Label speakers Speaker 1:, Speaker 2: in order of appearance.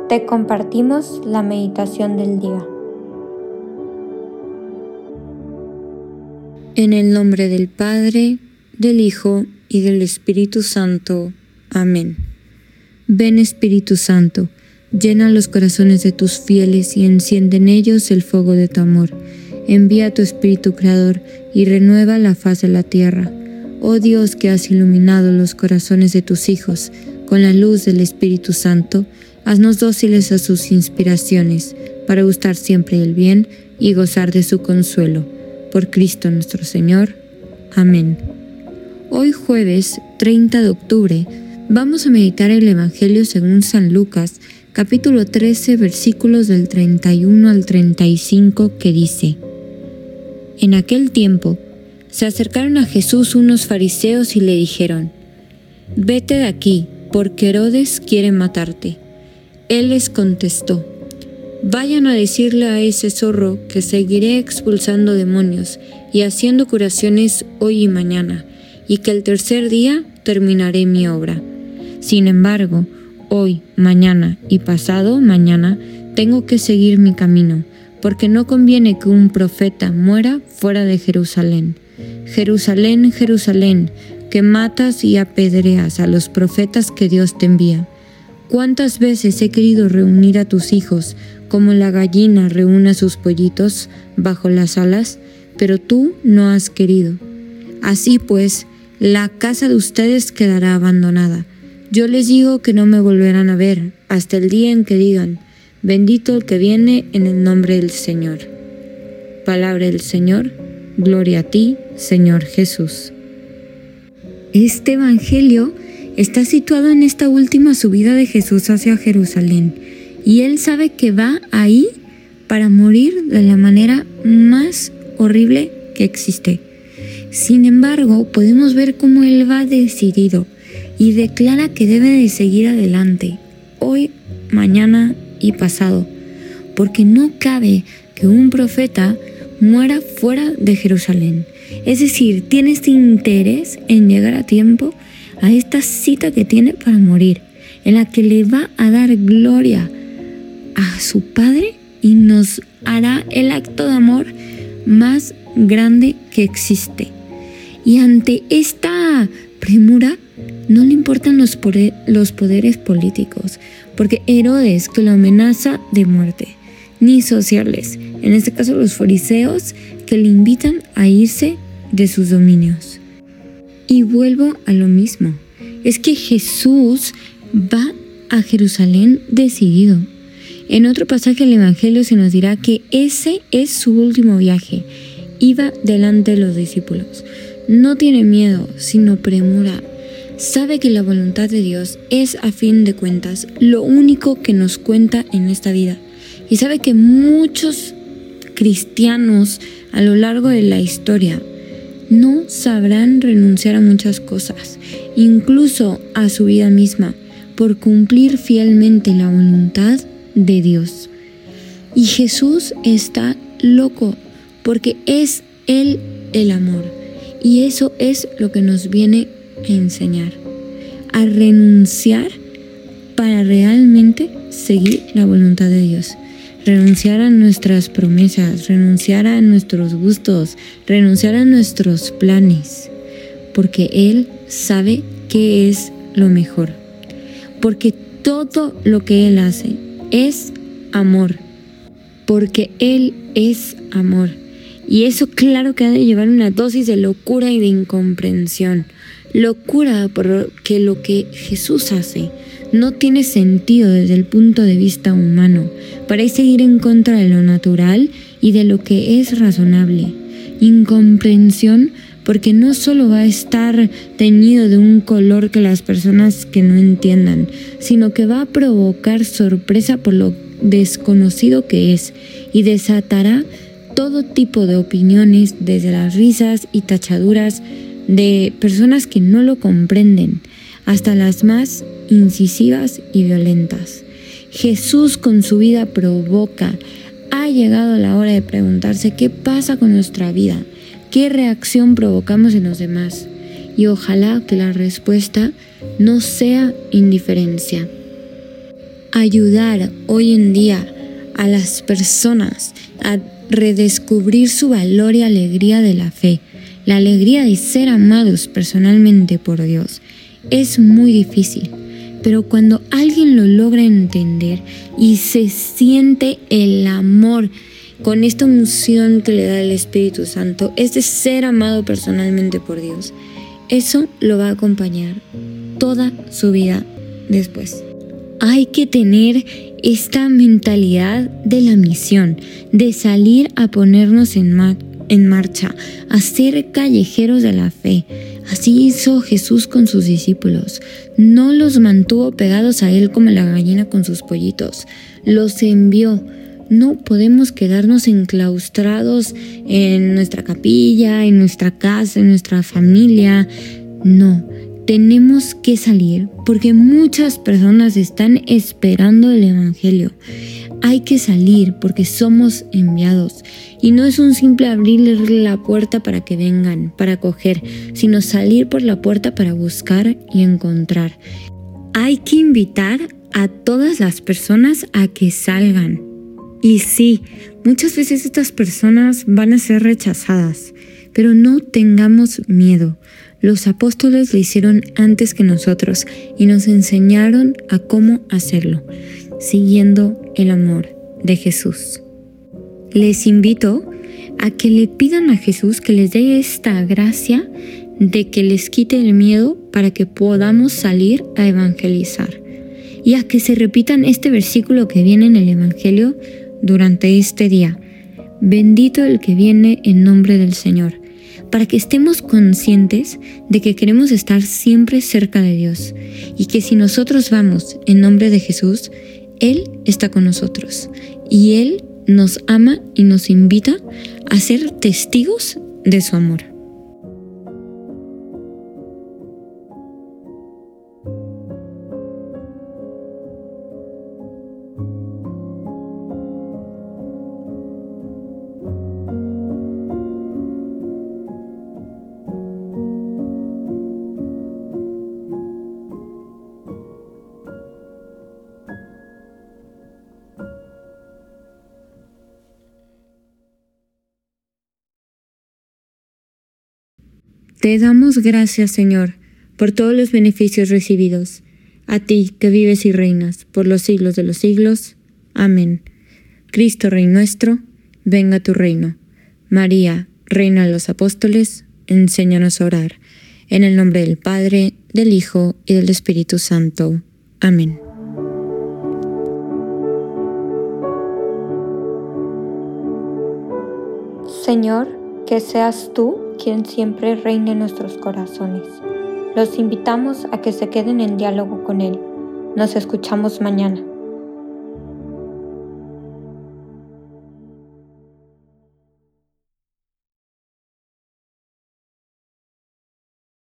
Speaker 1: te compartimos la meditación del día.
Speaker 2: En el nombre del Padre, del Hijo y del Espíritu Santo. Amén. Ven, Espíritu Santo, llena los corazones de tus fieles y enciende en ellos el fuego de tu amor. Envía tu Espíritu Creador y renueva la faz de la tierra. Oh Dios, que has iluminado los corazones de tus hijos con la luz del Espíritu Santo, haznos dóciles a sus inspiraciones, para gustar siempre del bien y gozar de su consuelo. Por Cristo nuestro Señor. Amén. Hoy jueves 30 de octubre vamos a meditar el Evangelio según San Lucas, capítulo 13, versículos del 31 al 35, que dice: En aquel tiempo se acercaron a Jesús unos fariseos y le dijeron: Vete de aquí, porque Herodes quiere matarte. Él les contestó: Vayan a decirle a ese zorro que seguiré expulsando demonios y haciendo curaciones hoy y mañana, y que el tercer día terminaré mi obra. Sin embargo, hoy, mañana y pasado mañana tengo que seguir mi camino, porque no conviene que un profeta muera fuera de Jerusalén. Jerusalén, Jerusalén, que matas y apedreas a los profetas que Dios te envía. ¿Cuántas veces he querido reunir a tus hijos como la gallina reúne a sus pollitos bajo las alas, pero tú no has querido? Así pues, la casa de ustedes quedará abandonada. Yo les digo que no me volverán a ver hasta el día en que digan: bendito el que viene en el nombre del Señor. Palabra del Señor. Gloria a ti, Señor Jesús. Este Evangelio está situado en esta última subida de Jesús hacia Jerusalén, y él sabe que va ahí para morir de la manera más horrible que existe. Sin embargo, podemos ver cómo él va decidido y declara que debe de seguir adelante, hoy, mañana y pasado, porque no cabe que un profeta muera fuera de Jerusalén. Es decir, tiene este interés en llegar a tiempo a esta cita que tiene para morir, en la que le va a dar gloria a su Padre y nos hará el acto de amor más grande que existe. Y ante esta premura no le importan los poderes políticos, porque Herodes, que lo amenaza de muerte, ni sociales, en este caso los fariseos, que le invitan a irse de sus dominios. Y vuelvo a lo mismo, es que Jesús va a Jerusalén decidido. En otro pasaje del Evangelio se nos dirá que ese es su último viaje. Iba delante de los discípulos. No tiene miedo, sino premura. Sabe que la voluntad de Dios es, a fin de cuentas, lo único que nos cuenta en esta vida. Y sabe que muchos cristianos a lo largo de la historia no sabrán renunciar a muchas cosas, incluso a su vida misma, por cumplir fielmente la voluntad de Dios. Y Jesús está loco, porque es Él el amor. Y eso es lo que nos viene a enseñar, a renunciar para realmente seguir la voluntad de Dios. Renunciar a nuestras promesas, renunciar a nuestros gustos, renunciar a nuestros planes, porque Él sabe qué es lo mejor. Porque todo lo que Él hace es amor, porque Él es amor. Y eso claro que ha de llevar una dosis de locura y de incomprensión. Locura porque lo que Jesús hace no tiene sentido desde el punto de vista humano. Parece ir en contra de lo natural y de lo que es razonable. Incomprensión porque no solo va a estar teñido de un color que las personas que no entiendan, sino que va a provocar sorpresa por lo desconocido que es y desatará todo tipo de opiniones, desde las risas y tachaduras de personas que no lo comprenden, hasta las más incisivas y violentas. Jesús con su vida provoca. Ha llegado la hora de preguntarse qué pasa con nuestra vida, qué reacción provocamos en los demás, y ojalá que la respuesta no sea indiferencia. ayudar hoy en día a las personas a redescubrir su valor y alegría de la fe, la alegría de ser amados personalmente por Dios. Es muy difícil, pero cuando alguien lo logra entender y se siente el amor con esta unción que le da el Espíritu Santo, es de ser amado personalmente por Dios, eso lo va a acompañar toda su vida después. Hay que tener esta mentalidad de la misión, de salir a ponernos en marcha, a ser callejeros de la fe. Así hizo Jesús con sus discípulos. No los mantuvo pegados a Él como la gallina con sus pollitos. Los envió. No podemos quedarnos enclaustrados en nuestra capilla, en nuestra casa, en nuestra familia. No, tenemos que salir porque muchas personas están esperando el Evangelio. Hay que salir porque somos enviados. Y no es un simple abrirle la puerta para que vengan, para acoger, sino salir por la puerta para buscar y encontrar. Hay que invitar a todas las personas a que salgan. Y sí, muchas veces estas personas van a ser rechazadas, pero no tengamos miedo. Los apóstoles lo hicieron antes que nosotros y nos enseñaron a cómo hacerlo, siguiendo el amor de Jesús. Les invito a que le pidan a Jesús que les dé esta gracia de que les quite el miedo para que podamos salir a evangelizar y a que se repitan este versículo que viene en el Evangelio durante este día. Bendito el que viene en nombre del Señor, para que estemos conscientes de que queremos estar siempre cerca de Dios y que si nosotros vamos en nombre de Jesús, Él está con nosotros y Él nos ama y nos invita a ser testigos de su amor. Te damos gracias, Señor, por todos los beneficios recibidos. A ti, que vives y reinas por los siglos de los siglos. Amén. Cristo, Rey nuestro, venga tu reino. María, Reina de los Apóstoles, enséñanos a orar. En el nombre del Padre, del Hijo y del Espíritu Santo. Amén.
Speaker 1: Señor, que seas tú quien siempre reine en nuestros corazones. Los invitamos a que se queden en diálogo con Él. Nos escuchamos mañana.